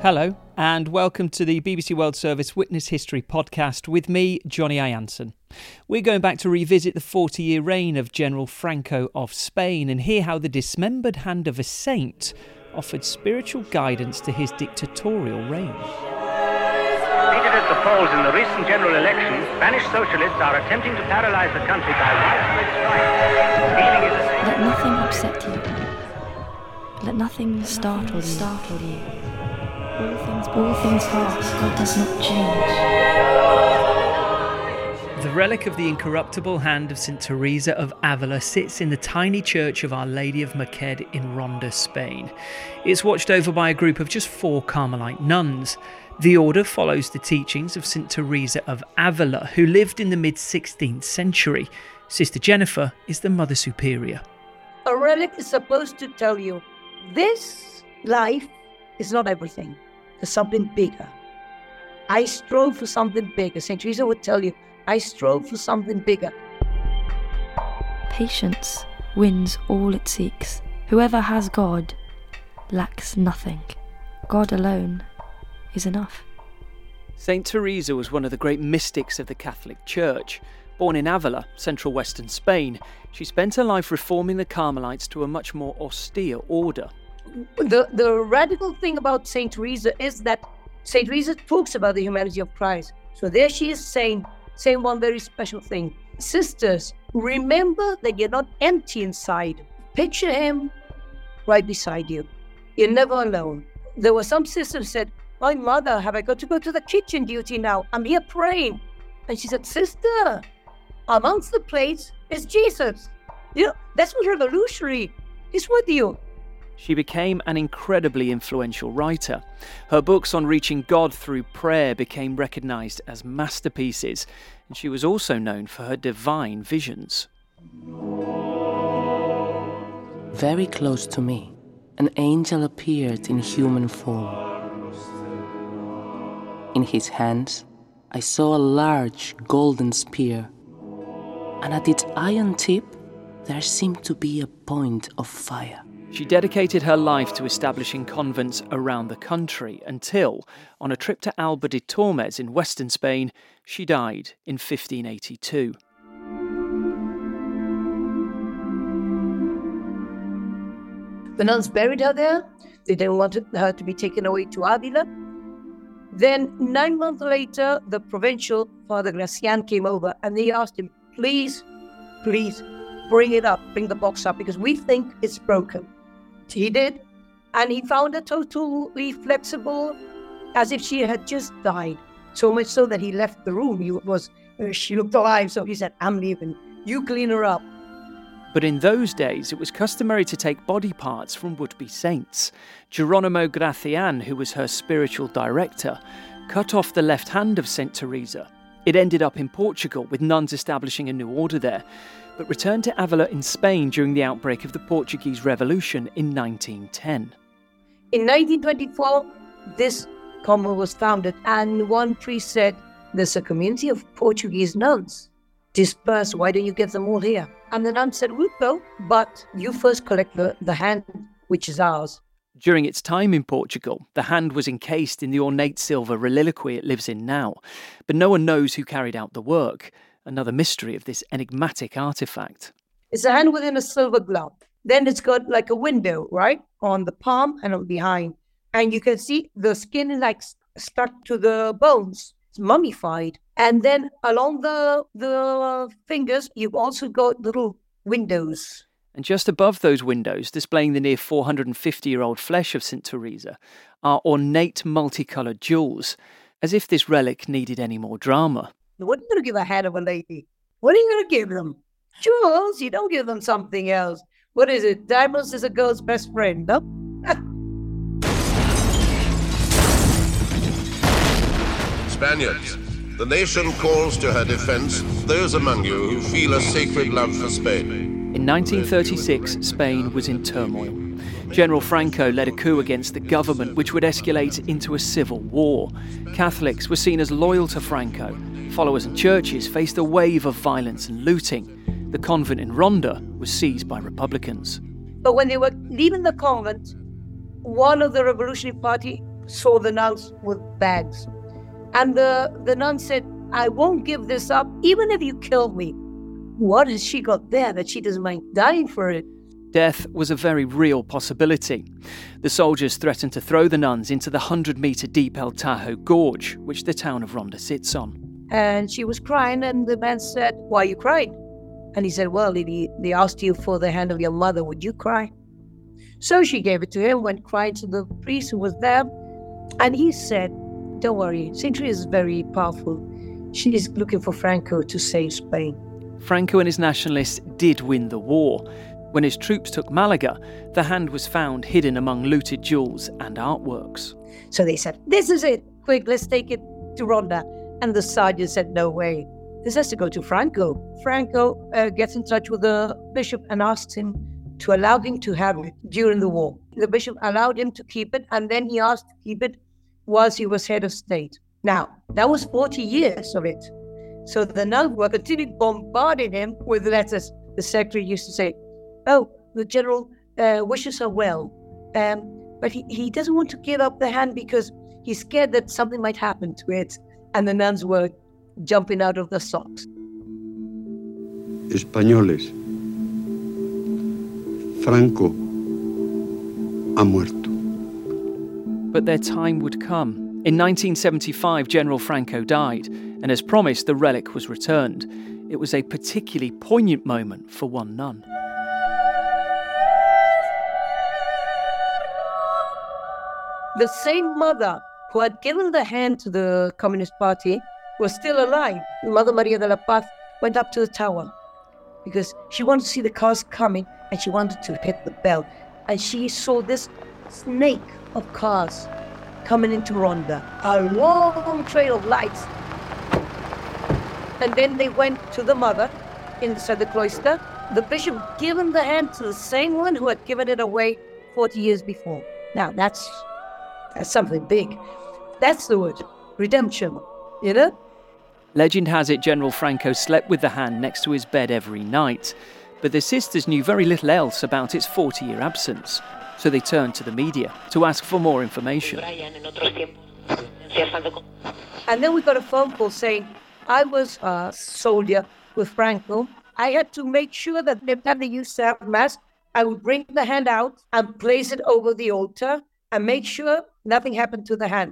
Hello, and welcome to the BBC World Service Witness History podcast with me, Johnny Ayanson. We're going back to revisit the 40-year reign of General Franco of Spain and hear how the dismembered hand of a saint offered spiritual guidance to his dictatorial reign. Seated at the polls in the recent general election, Spanish socialists are attempting to paralyze the country by widespread strikes. Let nothing upset you. Let nothing startle you. All things pass. God does not change. The relic of the incorruptible hand of St. Teresa of Avila sits in the tiny church of Our Lady of Merced in Ronda, Spain. It's watched over by a group of just 4 Carmelite nuns. The order follows the teachings of St. Teresa of Avila, who lived in the mid-16th century. Sister Jennifer is the Mother Superior. A relic is supposed to tell you, this life is not everything. There's something bigger. I strove for something bigger. St. Teresa would tell you, I strove for something bigger. Patience wins all it seeks. Whoever has God lacks nothing. God alone is enough. St. Teresa was one of the great mystics of the Catholic Church. Born in Avila, central western Spain, she spent her life reforming the Carmelites to a much more austere order. The radical thing about St. Teresa is that St. Teresa talks about the humanity of Christ. So there she is saying one very special thing. Sisters, remember that you're not empty inside. Picture him right beside you. You're never alone. There were some sisters who said, my mother, have I got to go to the kitchen duty now? I'm here praying. And she said, sister, amongst the plates is Jesus. You know, that's what's revolutionary. He's with you. She became an incredibly influential writer. Her books on reaching God through prayer became recognised as masterpieces, and she was also known for her divine visions. Very close to me, an angel appeared in human form. In his hands, I saw a large golden spear, and at its iron tip, there seemed to be a point of fire. She dedicated her life to establishing convents around the country until, on a trip to Alba de Tormes in western Spain, she died in 1582. The nuns buried her there. They didn't want her to be taken away to Avila. Then 9 months later, the provincial, Father Gracian, came over and they asked him, please, bring it up, bring the box up, because we think it's broken. He did, and he found her totally flexible, as if she had just died. So much so that he left the room. She looked alive, so he said, I'm leaving. You clean her up. But in those days, it was customary to take body parts from would-be saints. Geronimo Gracian, who was her spiritual director, cut off the left hand of St. Teresa. It ended up in Portugal, with nuns establishing a new order there, but returned to Avila in Spain during the outbreak of the Portuguese Revolution in 1910. In 1924, this convent was founded, and one priest said, there's a community of Portuguese nuns. Disperse, why don't you get them all here? And the nun said, we'll go, but you first collect the hand, which is ours. During its time in Portugal, the hand was encased in the ornate silver reliquary it lives in now, but no one knows who carried out the work. Another mystery of this enigmatic artefact. It's a hand within a silver glove. Then it's got like a window, right? On the palm and on behind. And you can see the skin is like stuck to the bones. It's mummified. And then along the fingers, you've also got little windows. And just above those windows, displaying the near 450-year-old flesh of St. Teresa, are ornate multicoloured jewels, as if this relic needed any more drama. What are you going to give a hand of a lady? What are you going to give them? Jewels? You don't give them something else. What is it? Diamonds is a girl's best friend, no? Spaniards, the nation calls to her defense those among you who feel a sacred love for Spain. In 1936, Spain was in turmoil. General Franco led a coup against the government, which would escalate into a civil war. Catholics were seen as loyal to Franco. Followers and churches faced a wave of violence and looting. The convent in Ronda was seized by Republicans. But when they were leaving the convent, one of the Revolutionary Party saw the nuns with bags. And the nun said, I won't give this up, even if you kill me. What has she got there that she doesn't mind dying for it? Death was a very real possibility. The soldiers threatened to throw the nuns into the 100-metre deep El Tajo Gorge, which the town of Ronda sits on. And she was crying, and the man said, why are you crying? And he said, well, if they asked you for the hand of your mother, would you cry? So she gave it to him, went crying to the priest who was there. And he said, don't worry, St. Teresa is very powerful. She is looking for Franco to save Spain. Franco and his nationalists did win the war. When his troops took Malaga, the hand was found hidden among looted jewels and artworks. So they said, this is it. Quick, let's take it to Ronda. And the sergeant said, no way. This has to go to Franco. Franco gets in touch with the bishop and asks him to allow him to have it during the war. The bishop allowed him to keep it, and then he asked to keep it whilst he was head of state. Now, that was 40 years of it. So the nuns were continually bombarding him with letters. The secretary used to say, oh, the general wishes her well, but he doesn't want to give up the hand because he's scared that something might happen to it. And the nuns were jumping out of the socks. Españoles, Franco ha muerto. But their time would come. In 1975, General Franco died, and as promised, the relic was returned. It was a particularly poignant moment for one nun. The same mother who had given the hand to the Communist Party was still alive. Mother Maria de la Paz went up to the tower because she wanted to see the cars coming and she wanted to hit the bell. And she saw this snake of cars coming into Ronda, a long trail of lights. And then they went to the mother inside the cloister. The bishop given the hand to the same one who had given it away 40 years before. Now that's something big. That's the word, redemption, you know? Legend has it General Franco slept with the hand next to his bed every night, but the sisters knew very little else about its 40-year absence, so they turned to the media to ask for more information. And then we got a phone call saying, I was a soldier with Franco. I had to make sure that every time they used to have Mass, I would bring the hand out and place it over the altar and make sure nothing happened to the hand.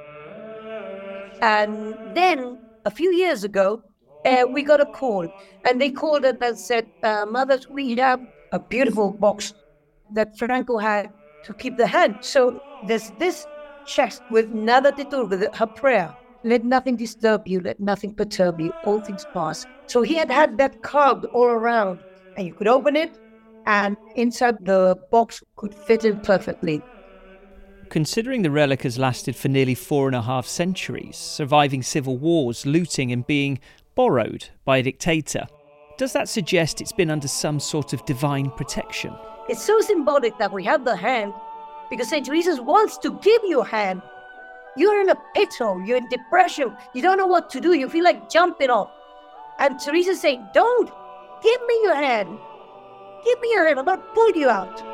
And then, a few years ago, we got a call. And they called us and said, Mothers, we have a beautiful box that Franco had to keep the hand. So there's this chest with Nada te turbe, her prayer. Let nothing disturb you, let nothing perturb you, all things pass. So he had that carved all around. And you could open it, and inside the box could fit in perfectly. Considering the relic has lasted for nearly 4.5 centuries, surviving civil wars, looting and being borrowed by a dictator, does that suggest it's been under some sort of divine protection? It's so symbolic that we have the hand, because St. Teresa wants to give you a hand. You're in a pit hole, you're in depression, you don't know what to do, you feel like jumping off. And Teresa's saying, don't, give me your hand. Give me your hand, I'm going to pull you out.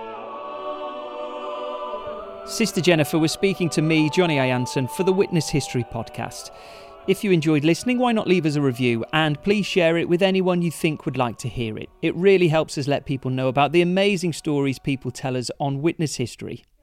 Sister Jennifer was speaking to me, Johnny Ayanson, for the Witness History podcast. If you enjoyed listening, why not leave us a review, and please share it with anyone you think would like to hear it. It really helps us let people know about the amazing stories people tell us on Witness History.